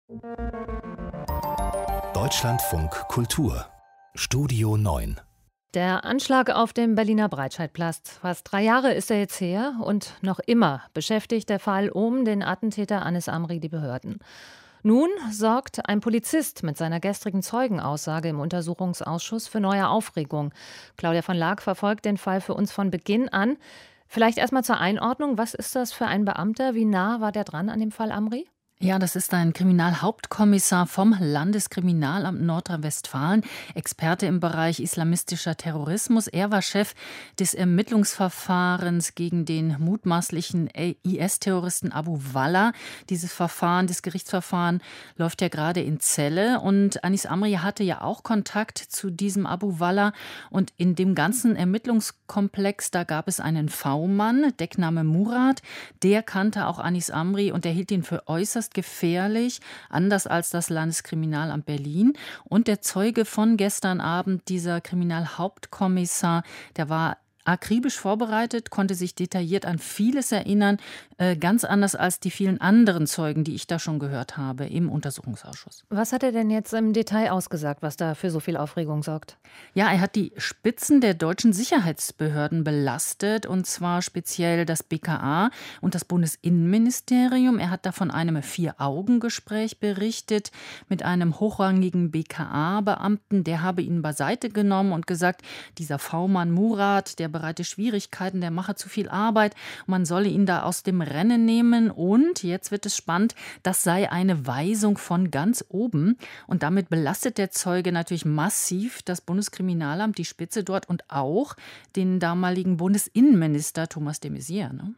Deutschlandfunk Kultur Studio 9. Der Anschlag auf dem Berliner Breitscheidplatz. Fast 3 Jahre ist er jetzt her und noch immer beschäftigt der Fall um den Attentäter Anis Amri die Behörden. Nun sorgt ein Polizist mit seiner gestrigen Zeugenaussage im Untersuchungsausschuss für neue Aufregung. Claudia von Laak verfolgt den Fall für uns von Beginn an. Vielleicht erstmal zur Einordnung. Was ist das für ein Beamter? Wie nah war der dran an dem Fall Amri? Ja, das ist ein Kriminalhauptkommissar vom Landeskriminalamt Nordrhein-Westfalen, Experte im Bereich islamistischer Terrorismus. Er war Chef des Ermittlungsverfahrens gegen den mutmaßlichen IS-Terroristen Abu Wallah. Dieses Verfahren, das Gerichtsverfahren läuft ja gerade in Celle und Anis Amri hatte ja auch Kontakt zu diesem Abu Wallah und in dem ganzen Ermittlungskomplex, da gab es einen V-Mann, Deckname Murat, der kannte auch Anis Amri und er hielt ihn für äußerst gefährlich, anders als das Landeskriminalamt Berlin. Und der Zeuge von gestern Abend, dieser Kriminalhauptkommissar, der war akribisch vorbereitet, konnte sich detailliert an vieles erinnern, ganz anders als die vielen anderen Zeugen, die ich da schon gehört habe im Untersuchungsausschuss. Was hat er denn jetzt im Detail ausgesagt, was da für so viel Aufregung sorgt? Ja, er hat die Spitzen der deutschen Sicherheitsbehörden belastet, und zwar speziell das BKA und das Bundesinnenministerium. Er hat da von einem 4-Augen-Gespräch berichtet mit einem hochrangigen BKA-Beamten. Der habe ihn beiseite genommen und gesagt, dieser V-Mann Murat, der bereite Schwierigkeiten, der mache zu viel Arbeit, man solle ihn da aus dem Rennen nehmen und, jetzt wird es spannend, das sei eine Weisung von ganz oben und damit belastet der Zeuge natürlich massiv das Bundeskriminalamt, die Spitze dort und auch den damaligen Bundesinnenminister Thomas de Maizière, ne?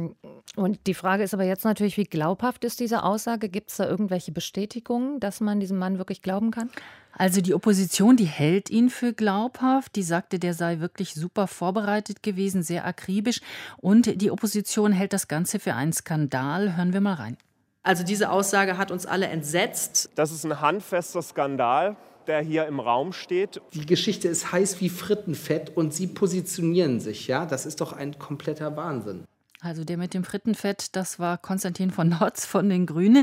Und die Frage ist aber jetzt natürlich, wie glaubhaft ist diese Aussage? Gibt es da irgendwelche Bestätigungen, dass man diesem Mann wirklich glauben kann? Also die Opposition, die hält ihn für glaubhaft. Die sagte, der sei wirklich super vorbereitet gewesen, sehr akribisch. Und die Opposition hält das Ganze für einen Skandal. Hören wir mal rein. Also diese Aussage hat uns alle entsetzt. Das ist ein handfester Skandal, der hier im Raum steht. Die Geschichte ist heiß wie Frittenfett und Sie positionieren sich, ja? Das ist doch ein kompletter Wahnsinn. Also der mit dem Frittenfett, das war Konstantin von Notz von den Grünen.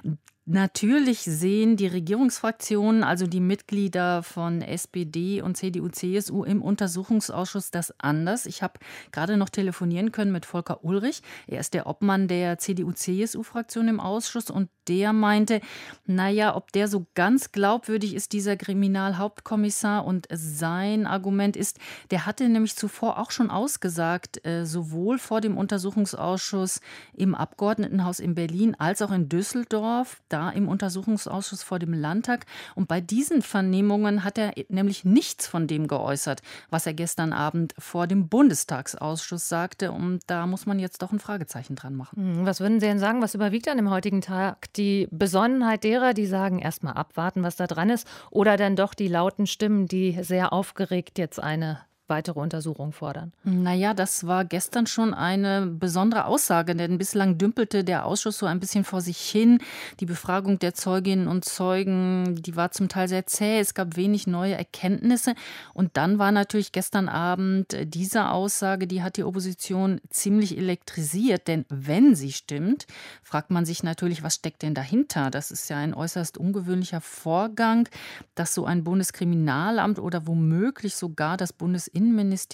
Natürlich sehen die Regierungsfraktionen, also die Mitglieder von SPD und CDU, CSU im Untersuchungsausschuss das anders. Ich habe gerade noch telefonieren können mit Volker Ulrich. Er ist der Obmann der CDU-CSU-Fraktion im Ausschuss und der meinte, naja, ob der so ganz glaubwürdig ist, dieser Kriminalhauptkommissar, und sein Argument ist, der hatte nämlich zuvor auch schon ausgesagt, sowohl vor dem Untersuchungsausschuss im Abgeordnetenhaus in Berlin als auch in Düsseldorf, da im Untersuchungsausschuss vor dem Landtag. Und bei diesen Vernehmungen hat er nämlich nichts von dem geäußert, was er gestern Abend vor dem Bundestagsausschuss sagte. Und da muss man jetzt doch ein Fragezeichen dran machen. Was würden Sie denn sagen, was überwiegt an dem heutigen Tag? Die Besonnenheit derer, die sagen, erst mal abwarten, was da dran ist, oder dann doch die lauten Stimmen, die sehr aufgeregt jetzt eine weitere Untersuchung fordern? Naja, das war gestern schon eine besondere Aussage, denn bislang dümpelte der Ausschuss so ein bisschen vor sich hin. Die Befragung der Zeuginnen und Zeugen, die war zum Teil sehr zäh. Es gab wenig neue Erkenntnisse. Und dann war natürlich gestern Abend diese Aussage, die hat die Opposition ziemlich elektrisiert. Denn wenn sie stimmt, fragt man sich natürlich, was steckt denn dahinter? Das ist ja ein äußerst ungewöhnlicher Vorgang, dass so ein Bundeskriminalamt oder womöglich sogar das Bundesinnenministerium,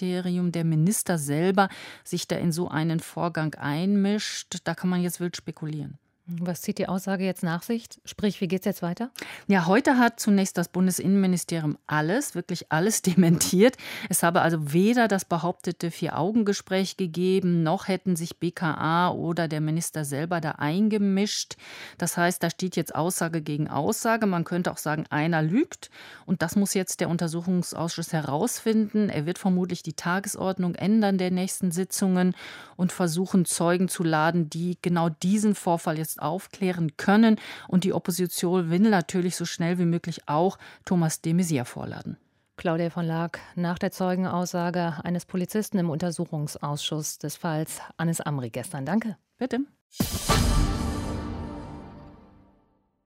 der Minister selber, sich da in so einen Vorgang einmischt. Da kann man jetzt wild spekulieren. Was zieht die Aussage jetzt nach sich? Sprich, wie geht es jetzt weiter? Ja, heute hat zunächst das Bundesinnenministerium wirklich alles dementiert. Es habe also weder das behauptete 4-Augen-Gespräch gegeben, noch hätten sich BKA oder der Minister selber da eingemischt. Das heißt, da steht jetzt Aussage gegen Aussage. Man könnte auch sagen, einer lügt. Und das muss jetzt der Untersuchungsausschuss herausfinden. Er wird vermutlich die Tagesordnung ändern der nächsten Sitzungen und versuchen, Zeugen zu laden, die genau diesen Vorfall jetzt aufklären können. Und die Opposition will natürlich so schnell wie möglich auch Thomas de Maizière vorladen. Claudia von Laak, nach der Zeugenaussage eines Polizisten im Untersuchungsausschuss des Falls Anis Amri gestern. Danke. Bitte.